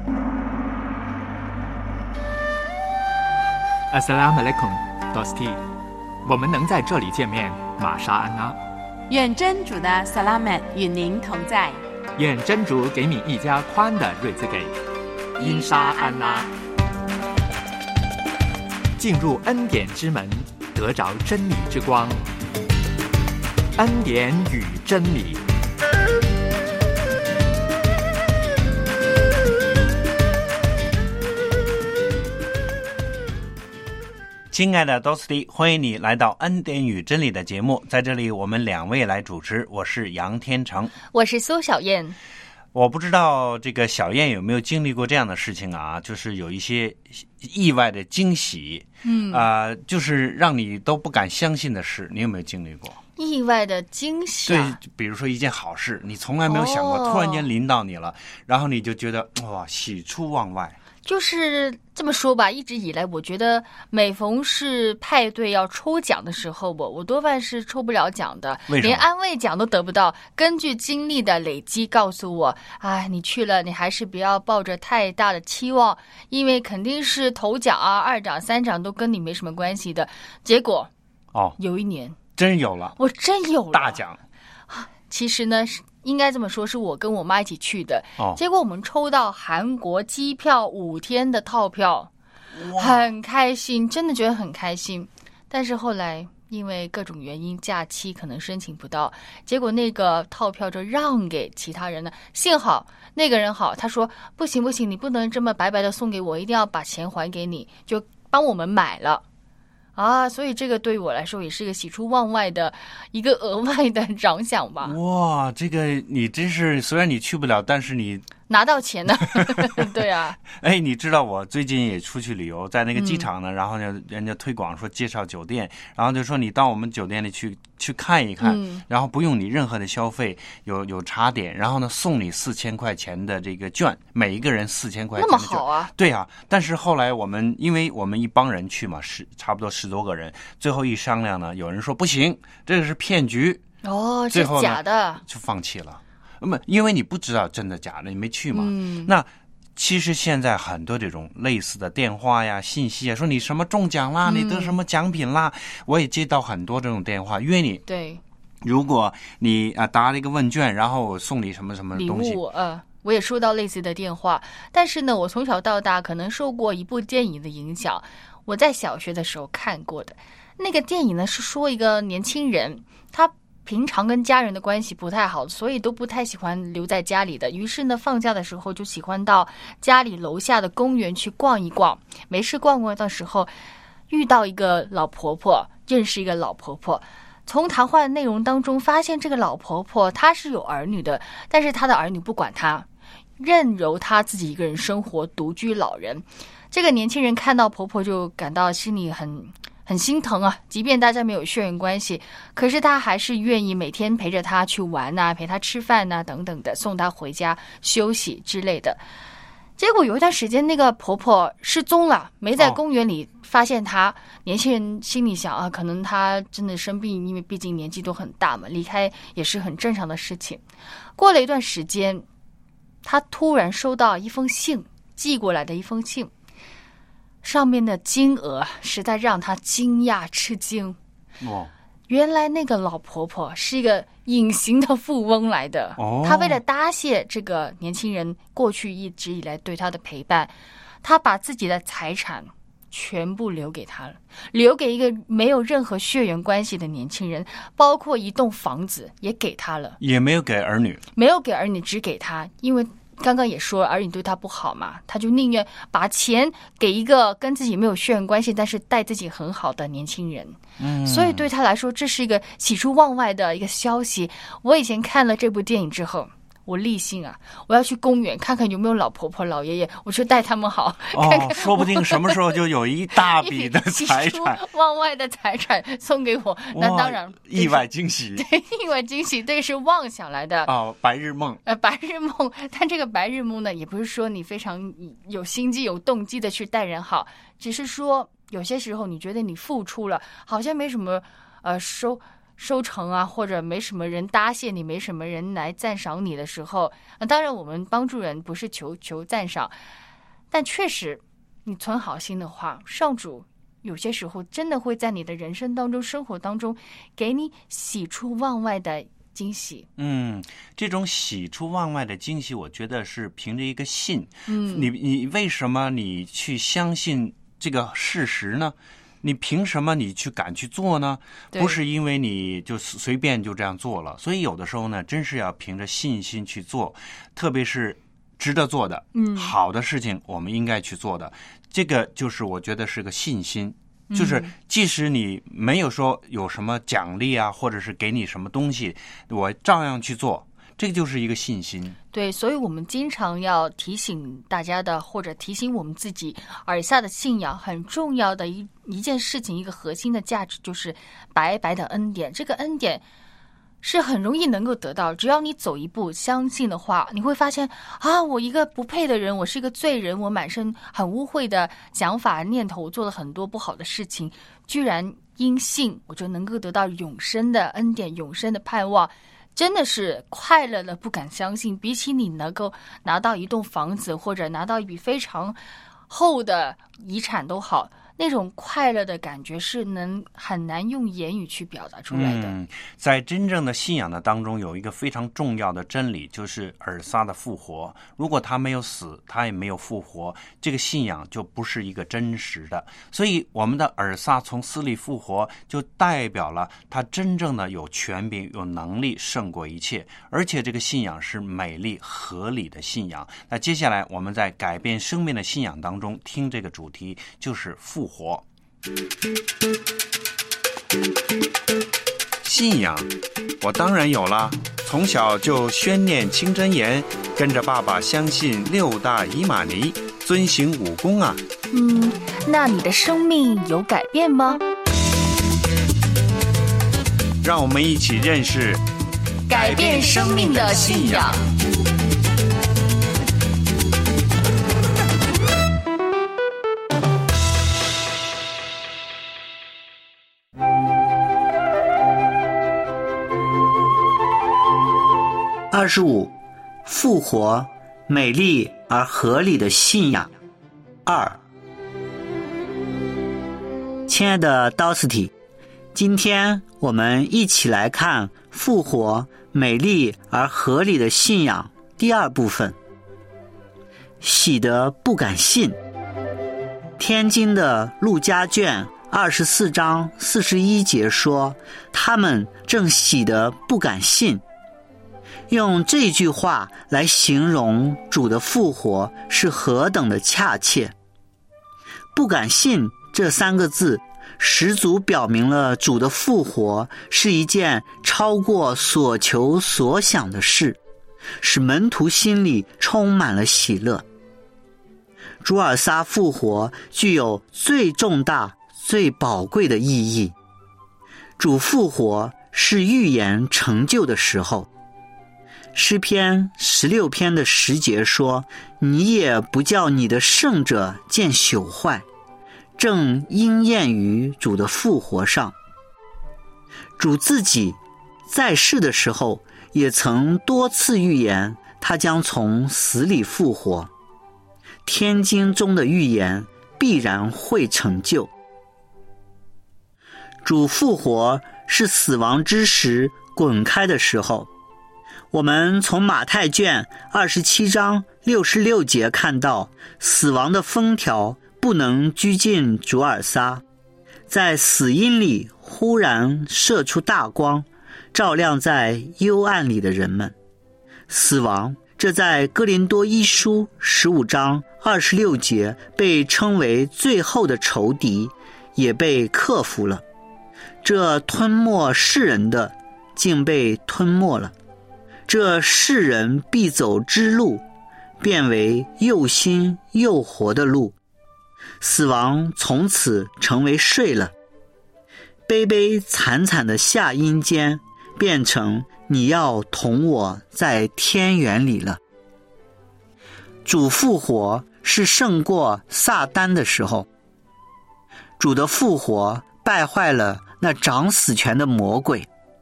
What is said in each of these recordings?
Assalamualaikum, Dosti。我们能在这里见面，玛莎安娜。 愿真主的萨拉曼与您同在。 愿真主给你一家宽的日子给。因沙安拉。进入恩典之门，得着真理之光。恩典与真理。 亲爱的 Dosti， 欢迎你来到恩典与真理的节目，在这里我们两位来主持，我是杨天成， 我是苏小燕。 我不知道这个小燕有没有经历过这样的事情啊，就是有一些意外的惊喜，就是让你都不敢相信的事，你有没有经历过？ 意外的惊喜对，比如说一件好事，你从来没有想过，突然间临到你了，然后你就觉得哇，喜出望外。 就是这么说吧，一直以来我觉得每逢是派对要抽奖的时候，我多半是抽不了奖的，连安慰奖都得不到。根据经历的累积告诉我，你去了，你还是不要抱着太大的期望，因为肯定是头奖啊、二奖、三奖都跟你没什么关系的。结果有一年真有了， 我真有了大奖。 其实呢，应该这么说，是我跟我妈一起去的。结果我们抽到韩国机票5天的套票，很开心，真的觉得很开心。但是后来因为各种原因，假期可能申请不到，结果那个套票就让给其他人了。幸好那个人好，他说不行，你不能这么白白的送给我，一定要把钱还给你，就帮我们买了。所以这个对于我来说也是一个喜出望外的一个额外的奖赏吧。 哇，这个你真是，虽然你去不了，但是你拿到钱了。对啊。 你知道我最近也出去旅游，在那个机场呢，然后呢，人家推广说介绍酒店，然后就说你到我们酒店里去看一看，然后不用你任何的消费，有茶点，然后呢送你4000块钱的这个券，每一个人4000块钱的券。那么好啊。 对啊，但是后来因为我们一帮人去嘛，差不多10多个人，最后一商量呢，有人说不行，这个是骗局， 是假的， 就放弃了。因为你不知道真的假的，你没去嘛。那其实现在很多这种类似的电话呀、信息啊，说你什么中奖啦，你得什么奖品啦，我也接到很多这种电话约你。 对， 如果你答了一个问卷，然后我送你什么什么东西礼物。我也收到类似的电话，但是呢，我从小到大可能受过一部电影的影响，我在小学的时候看过的。那个电影呢是说一个年轻人，他平常跟家人的关系不太好，所以都不太喜欢留在家里的。于是呢，放假的时候就喜欢到家里楼下的公园去逛一逛。没事逛逛的时候，遇到一个老婆婆，认识一个老婆婆。从谈话内容当中发现，这个老婆婆她是有儿女的，但是她的儿女不管她，任由她自己一个人生活，独居老人。这个年轻人看到婆婆就感到心里很心疼啊，即便大家没有血缘关系，可是他还是愿意每天陪着她去玩啊，陪她吃饭啊等等的，送她回家休息之类的。结果有一段时间那个婆婆失踪了，没在公园里发现她。年轻人心里想可能她真的生病，因为毕竟年纪都很大嘛，离开也是很正常的事情。过了一段时间，她突然收到一封信，寄过来的一封信，上面的金额实在让她惊讶吃惊。原来那个老婆婆是一个隐形的富翁来的。她为了答谢这个年轻人过去一直以来对她的陪伴，她把自己的财产全部留给他了，留给一个没有任何血缘关系的年轻人，包括一栋房子也给他了， 也没有给儿女， 没有给儿女，只给他。因为刚刚也说儿女对他不好嘛，他就宁愿把钱给一个跟自己没有血缘关系但是待自己很好的年轻人。所以对他来说这是一个喜出望外的一个消息。我以前看了这部电影之后，我立信我要去公园看看有没有老婆婆老爷爷，我去带他们好，看看说不定什么时候就有一大笔的财产， 喜出望外的财产送给我。那当然意外惊喜。 对，意外惊喜，对，是妄想来的。 白日梦。 白日梦。但这个白日梦呢，也不是说你非常有心机有动机的去待人好，只是说有些时候你觉得你付出了好像没什么收成啊，或者没什么人搭谢你，没什么人来赞赏你的时候，当然我们帮助人不是求赞赏，但确实你存好心的话，上主有些时候真的会在你的人生当中、生活当中给你喜出望外的惊喜。 这种喜出望外的惊喜，我觉得是凭着一个信。你为什么你去相信这个事实呢？你凭什么你去敢去做呢？不是因为你就随便就这样做了。所以有的时候呢，真是要凭着信心去做，特别是值得做的好的事情，我们应该去做的。这个就是我觉得是个信心，就是即使你没有说有什么奖励啊，或者是给你什么东西，我照样去做，这个就是一个信心。 对，所以我们经常要提醒大家的，或者提醒我们自己，耳下的信仰很重要的一件事情，一个核心的价值就是白白的恩典。这个恩典是很容易能够得到，只要你走一步相信的话，你会发现啊，我一个不配的人，我是一个罪人，我满身很污秽的想法念头，我做了很多不好的事情，居然因信我就能够得到永生的恩典，永生的盼望，真的是快乐的不敢相信。比起你能够拿到一栋房子，或者拿到一笔非常厚的遗产都好，那种快乐的感觉是很难用言语去表达出来的。 在真正的信仰的当中，有一个非常重要的真理，就是尔撒的复活。如果他没有死，他也没有复活，这个信仰就不是一个真实的。所以我们的尔撒从死里复活，就代表了他真正的有权柄、有能力胜过一切，而且这个信仰是美丽合理的信仰。那接下来我们在改变生命的信仰当中听这个主题，就是复活。 信仰我当然有了，从小就宣念清真言，跟着爸爸相信6大伊玛尼，遵行5功啊。 那你的生命有改变吗？ 让我们一起认识改变生命的信仰。 25复活，美丽而合理的信仰。2，亲爱的 Dusty， 今天我们一起来看复活，美丽而合理的信仰第2部分。喜得不敢信。天津的路加卷24章41节说，他们正喜得不敢信。用这句话来形容主的复活是何等的恰切。不敢信这3个字十足表明了主的复活是一件超过所求所想的事，使门徒心里充满了喜乐。主尔撒复活具有最重大、最宝贵的意义。主复活是预言成就的时候。诗篇16篇的10节说，你也不叫你的圣者见朽坏，正应验于主的复活上。主自己在世的时候也曾多次预言他将从死里复活，天经中的预言必然会成就。主复活是死亡之石滚开的时候。我们从马太卷27章66节看到，死亡的封条不能拘禁主尔撒，在死荫里忽然射出大光，照亮在幽暗里的人们。死亡，这在哥林多一书15章26节被称为最后的仇敌，也被克服了。这吞没世人的，竟被吞没了。这世人必走之路，变为又新又活的路。死亡从此成为睡了，悲悲惨惨的下阴间，变成你要同我在天园里了。主复活是胜过撒旦的时候。主的复活败坏了那掌死权的魔鬼。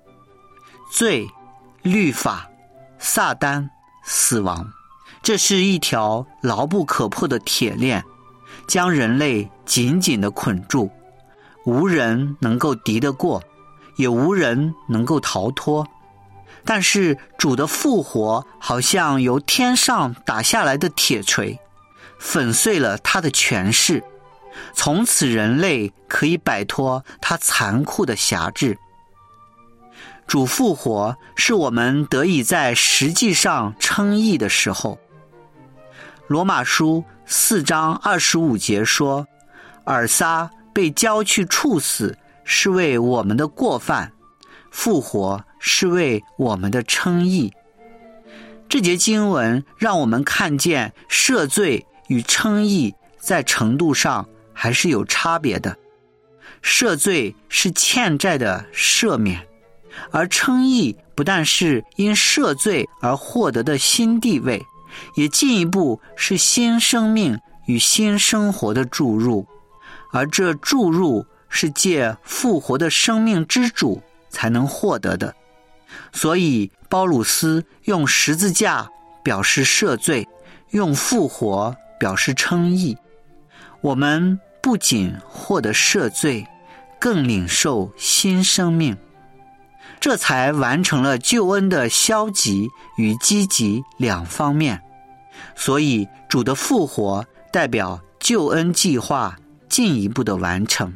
罪、律法、撒旦、死亡。这是一条牢不可破的铁链，将人类紧紧地捆住，无人能够敌得过，也无人能够逃脱。但是主的复活好像由天上打下来的铁锤，粉碎了他的权势，从此人类可以摆脱他残酷的辖制。主复活是我们得以在实际上称义的时候。罗马书4章25节说，尔撒被交去处死，是为我们的过犯，复活是为我们的称义。这节经文让我们看见赦罪与称义在程度上还是有差别的。赦罪是欠债的赦免，而称义不但是因赦罪而获得的新地位，也进一步是新生命与新生活的注入，而这注入是借复活的生命之主才能获得的。所以包鲁斯用十字架表示赦罪，用复活表示称义。我们不仅获得赦罪，更领受新生命，这才完成了救恩的消极与积极两方面。所以主的复活代表救恩计划进一步的完成。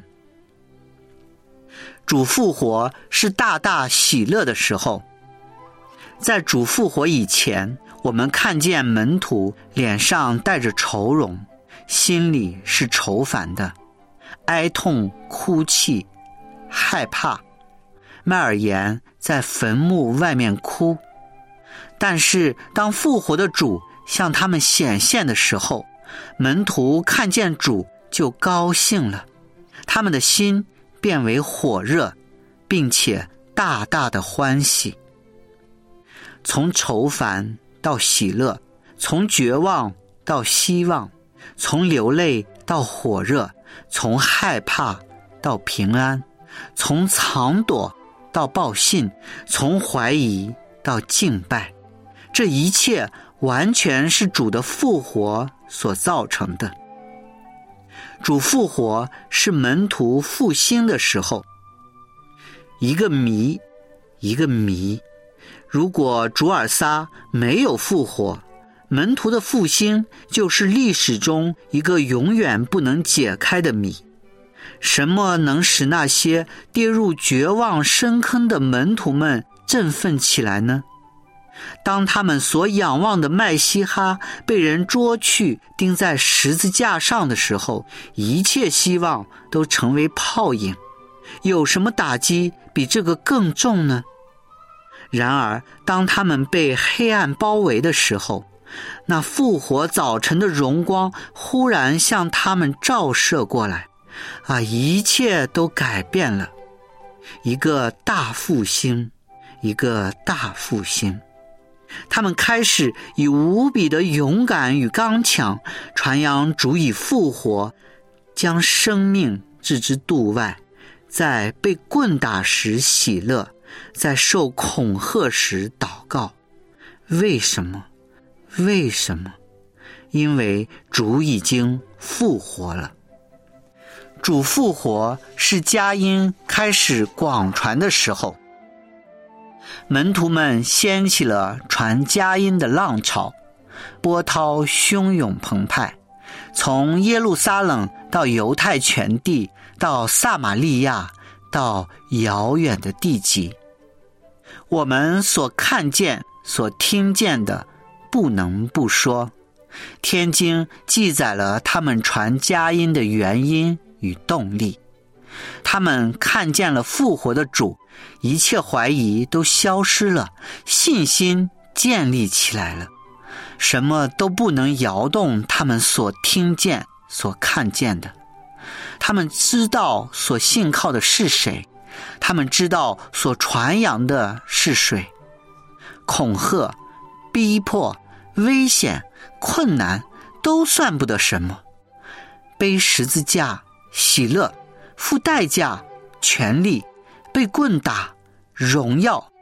主复活是大大喜乐的时候。在主复活以前，我们看见门徒脸上带着愁容，心里是愁烦的，哀痛、哭泣、害怕。麦尔言在坟墓外面哭。但是当复活的主向他们显现的时候，门徒看见主就高兴了，他们的心变为火热，并且大大的欢喜。从愁烦到喜乐，从绝望到希望，从流泪到火热，从害怕到平安，从藏躲到报信，从怀疑到敬拜。这一切完全是主的复活所造成的。主复活是门徒复兴的时候。一个谜，一个谜。如果主尔撒没有复活，门徒的复兴就是历史中一个永远不能解开的谜。什么能使那些跌入绝望深坑的门徒们振奋起来呢？当他们所仰望的麦西哈被人捉去钉在十字架上的时候，一切希望都成为泡影。有什么打击比这个更重呢？然而当他们被黑暗包围的时候，那复活早晨的荣光忽然向他们照射过来，一切都改变了。一个大复兴，一个大复兴。他们开始以无比的勇敢与刚强传扬主已复活，将生命置之度外，在被棍打时喜乐，在受恐吓时祷告。为什么？为什么？因为主已经复活了。主复活是佳音开始广传的时候。门徒们掀起了传佳音的浪潮，波涛汹涌澎湃，从耶路撒冷到犹太全地，到撒玛利亚，到遥远的地极。我们所看见所听见的不能不说，天经记载了他们传佳音的原因与动力。他们看见了复活的主，一切怀疑都消失了，信心建立起来了。什么都不能摇动他们所听见所看见的。他们知道所信靠的是谁，他们知道所传扬的是谁。恐吓、逼迫、危险、困难都算不得什么。背十字架、喜乐、付代价、权力、被棍打、荣耀，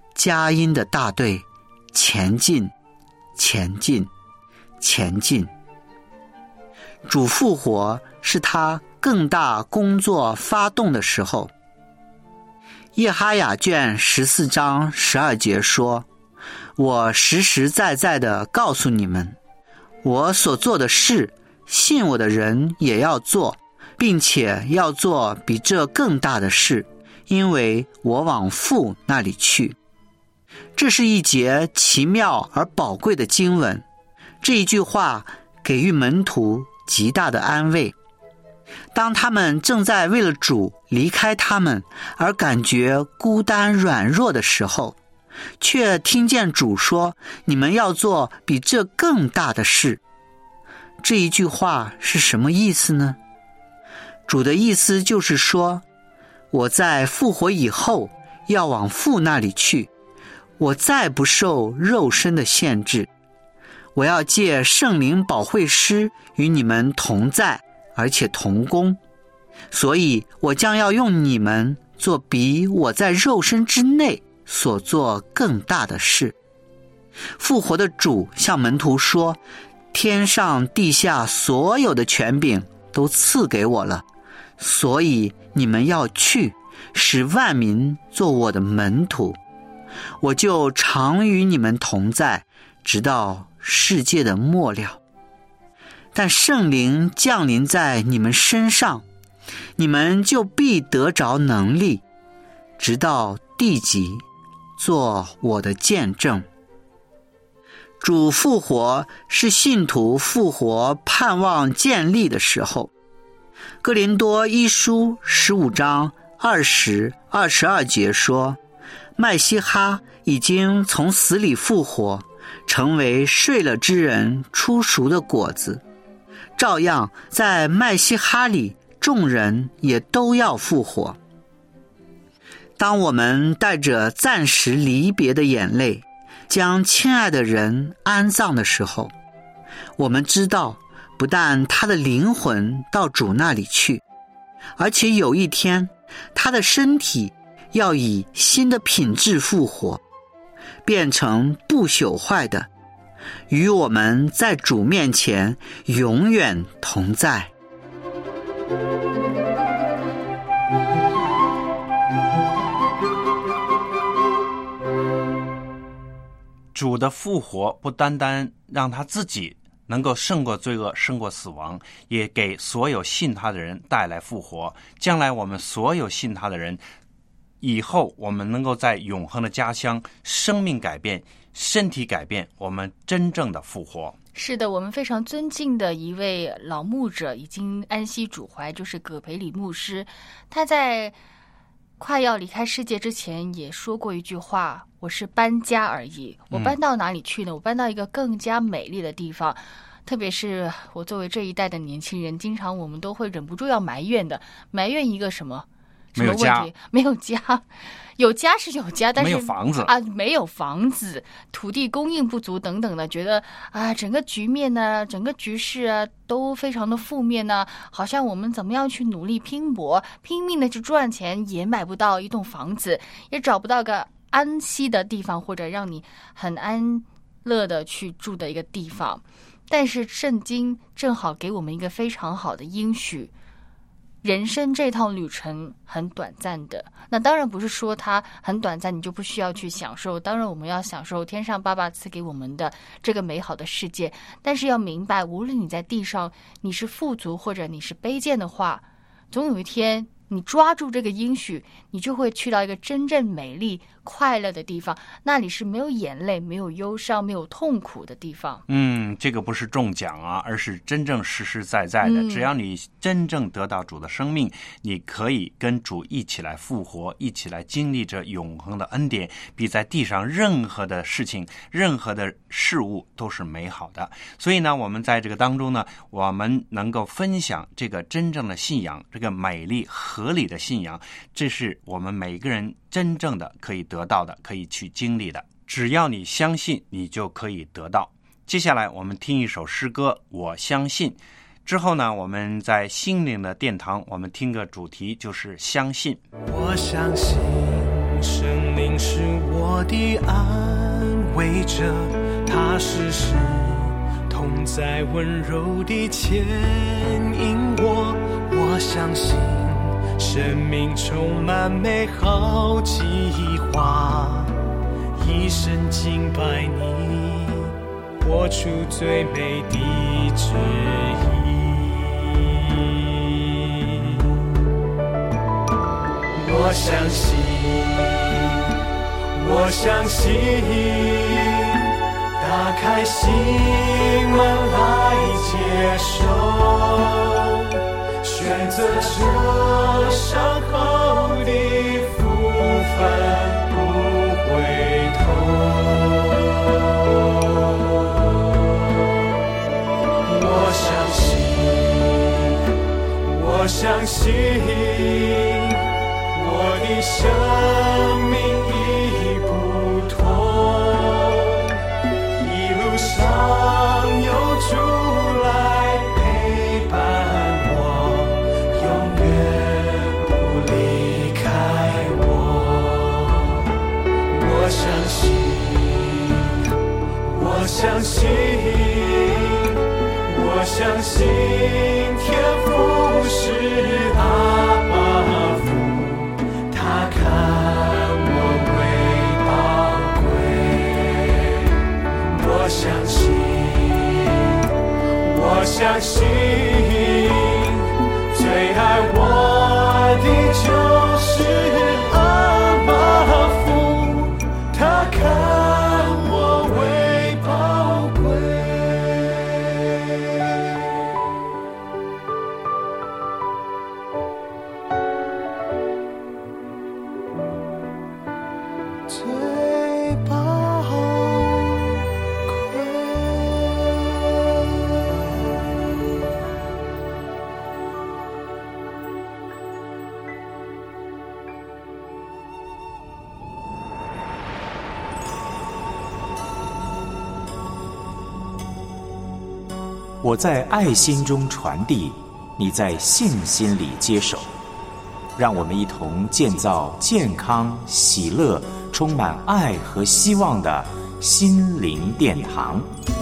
佳音的大队前进，前进，前进。主复活是他更大工作发动的时候。耶哈雅卷14章12节说，我实实在在地告诉你们，我所做的事，信我的人也要做，并且要做比这更大的事，因为我往父那里去。这是一节奇妙而宝贵的经文，这一句话给予门徒极大的安慰。当他们正在为了主离开他们而感觉孤单软弱的时候，却听见主说，你们要做比这更大的事。这一句话是什么意思呢？主的意思就是说，我在复活以后要往父那里去，我再不受肉身的限制，我要借圣灵保惠师与你们同在，而且同工，所以我将要用你们做比我在肉身之内所做更大的事。复活的主向门徒说，天上地下所有的权柄都赐给我了，所以你们要去，使万民做我的门徒，我就常与你们同在，直到世界的末了。但圣灵降临在你们身上，你们就必得着能力，直到地极，做我的见证。主复活是信徒复活盼望建立的时候。哥林多一书15章20、22节说，麦西哈已经从死里复活，成为睡了之人出熟的果子。照样在麦西哈里，众人也都要复活。当我们带着暂时离别的眼泪，将亲爱的人安葬的时候，我们知道，不但他的灵魂到主那里去，而且有一天，他的身体要以新的品质复活，变成不朽坏的，与我们在主面前永远同在。 主的复活不单单让他自己能够胜过罪恶，胜过死亡，也给所有信他的人带来复活。将来我们所有信他的人，以后我们能够在永恒的家乡，生命改变，身体改变，我们真正的复活。 是的，我们非常尊敬的一位老牧者已经安息主怀，就是葛培理牧师。他在快要离开世界之前也说过一句话，我是搬家而已。我搬到哪里去呢？我搬到一个更加美丽的地方。特别是我作为这一代的年轻人，经常我们都会忍不住要埋怨一个什么问题？没有家。有家是有家，但是没有房子啊，没有房子，土地供应不足等等的，觉得啊，整个局面呢，整个局势啊，都非常的负面呢。好像我们怎么样去努力拼搏，拼命的去赚钱，也买不到一栋房子，也找不到个安息的地方，或者让你很安乐的去住的一个地方。但是圣经正好给我们一个非常好的应许。人生这趟旅程很短暂的，那当然不是说它很短暂你就不需要去享受，当然我们要享受天上爸爸赐给我们的这个美好的世界，但是要明白，无论你在地上你是富足或者你是卑贱的话，总有一天你抓住这个应许，你就会去到一个真正美丽快乐的地方，那里是没有眼泪，没有忧伤，没有痛苦的地方。 这个不是中奖啊，而是真正实实在在的。只要你真正得到主的生命，你可以跟主一起来复活，一起来经历着永恒的恩典，比在地上任何的事情，任何的事物都是美好的。所以呢，我们在这个当中呢，我们能够分享这个真正的信仰，这个美丽合理的信仰，这是我们每个人真正的可以得到的，可以去经历的。只要你相信，你就可以得到。接下来我们听一首诗歌，我相信。之后呢，我们在心灵的殿堂，我们听个主题，就是相信。 我相信圣灵是我的安慰者，他时时同在，温柔地牵引我。我相信生命充满美好计划，一生敬拜你，活出最美的旨意。我相信，我相信，打开心门来接受，选择这上好的福分，不回头。我相信，我相信，我的生命已不同，一路上有主来陪伴我，永远不离开我。我相信，我相信，我相信天父是阿爸父，他看我为宝贵。我相信，我相信，最爱我的就是阿爸父，他看我为宝贵。最宝贵。 我在爱心中传递，你在信心里接手。让我们一同建造健康、喜乐、充满爱和希望的心灵殿堂。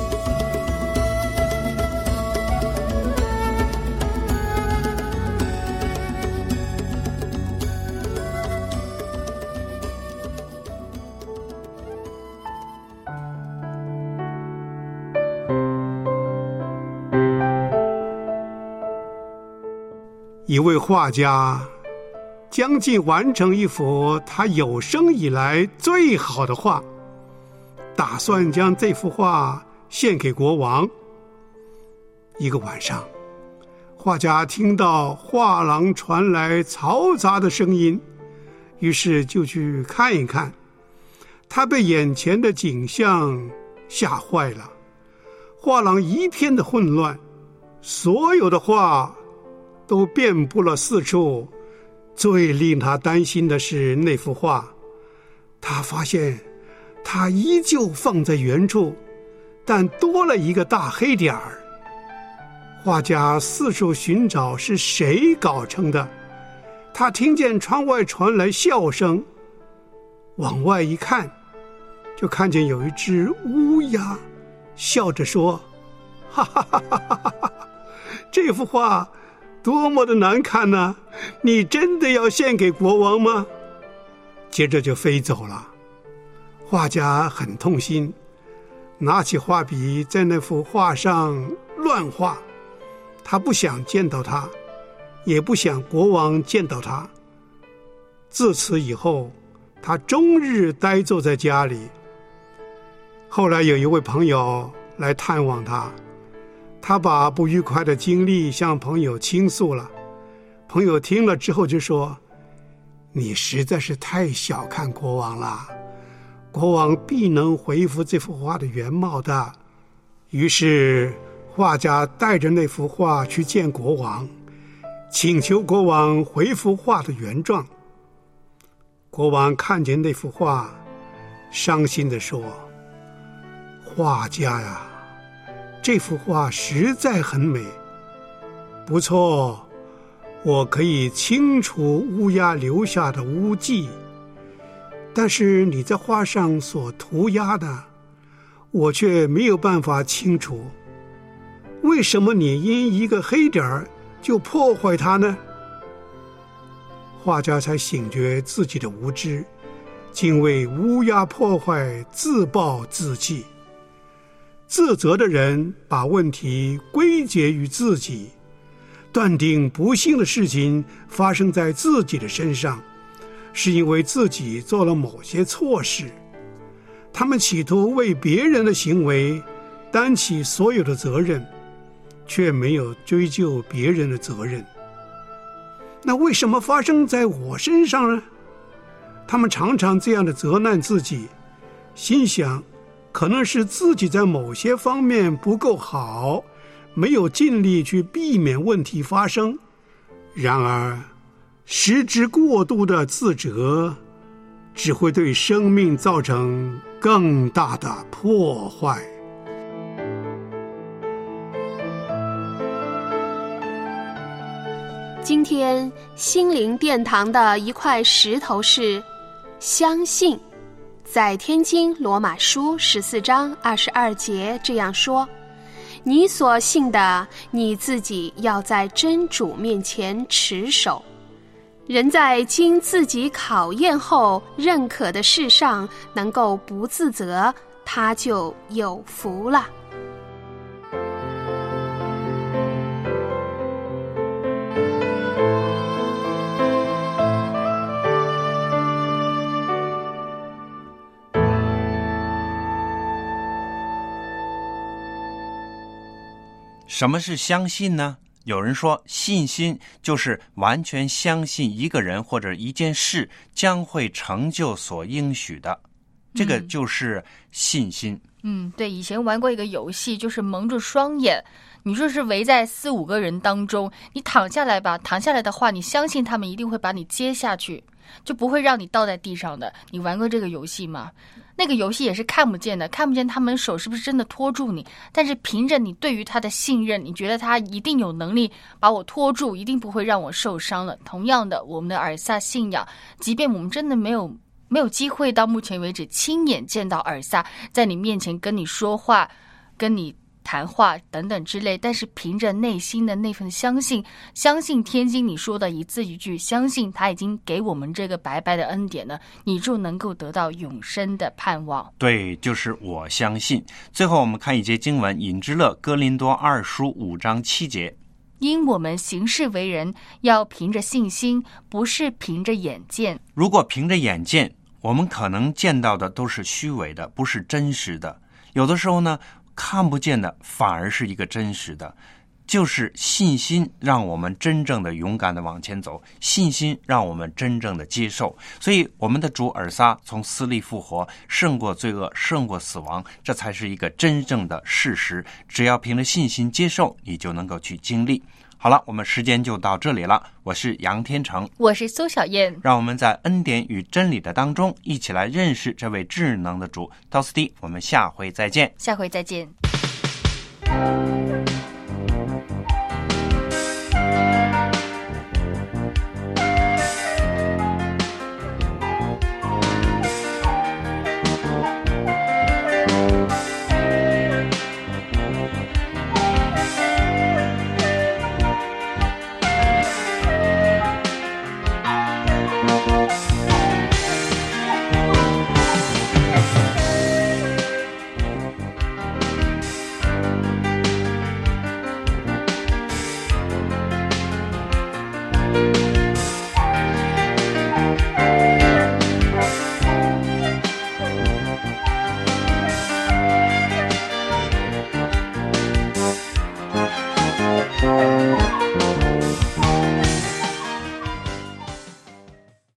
一位画家将近完成一幅他有生以来最好的画，打算将这幅画献给国王。一个晚上，画家听到画廊传来嘈杂的声音，于是就去看一看。他被眼前的景象吓坏了，画廊一片的混乱，所有的画都遍布了四处。最令他担心的是那幅画，他发现它依旧放在原处，但多了一个大黑点儿。画家四处寻找是谁搞成的，他听见窗外传来笑声，往外一看，就看见有一只乌鸦笑着说：哈哈哈哈哈哈，这幅画多么的难看呢！你真的要献给国王吗？接着就飞走了。画家很痛心，拿起画笔在那幅画上乱画。他不想见到他，也不想国王见到他。自此以后，他终日呆坐在家里。后来有一位朋友来探望他，他把不愉快的经历向朋友倾诉了。朋友听了之后就说：你实在是太小看国王了，国王必能恢复这幅画的原貌的。于是画家带着那幅画去见国王，请求国王恢复画的原状。国王看见那幅画，伤心地说：画家呀，这幅画实在很美，不错，我可以清除乌鸦留下的污迹， 但是你在画上所涂鸦的，我却没有办法清楚。为什么你因一个黑点就破坏它呢？画家才醒觉自己的无知，竟为乌鸦破坏自暴自弃。自责的人把问题归结于自己，断定不幸的事情发生在自己的身上，是因为自己做了某些错事。他们企图为别人的行为担起所有的责任，却没有追究别人的责任。那为什么发生在我身上呢？他们常常这样的责难自己，心想可能是自己在某些方面不够好，没有尽力去避免问题发生。然而失之过度的自责，只会对生命造成更大的破坏。 今天心灵殿堂的一块石头是相信。在天经罗马书14章22节这样说：你所信的，你自己要在真主面前持守。人在经自己考验后认可的事上能够不自责，他就有福了。 什么是相信呢？有人说，信心就是完全相信一个人或者一件事将会成就所应许的，这个就是信心。 对，以前玩过一个游戏，就是蒙住双眼，你说是围在4、5个人当中，你躺下来吧，躺下来的话，你相信他们一定会把你接下去，就不会让你倒在地上的。你玩过这个游戏吗？那个游戏也是看不见的，看不见他们手是不是真的拖住你，但是凭着你对于他的信任，你觉得他一定有能力把我拖住，一定不会让我受伤了。同样的，我们的尔萨信仰，即便我们真的没有机会到目前为止亲眼见到尔萨在你面前跟你说话，跟你谈话等等之类，但是凭着内心的那份相信，相信天经你说的一字一句，相信他已经给我们这个白白的恩典了，你就能够得到永生的盼望。 对，就是我相信。最后我们看一节经文，引之乐哥林多2书5章7节， 因我们行事为人要凭着信心，不是凭着眼见。 如果凭着眼见，我们可能见到的都是虚伪的，不是真实的。有的时候呢，看不见的反而是一个真实的，就是信心让我们真正的勇敢的往前走，信心让我们真正的接受。所以我们的主尔撒从死里复活，胜过罪恶，胜过死亡，这才是一个真正的事实。只要凭着信心接受，你就能够去经历。好了，我们时间就到这里了。我是杨天成， 我是苏小燕， 让我们在恩典与真理的当中一起来认识这位智能的主。到此地，我们下回再见。 下回再见。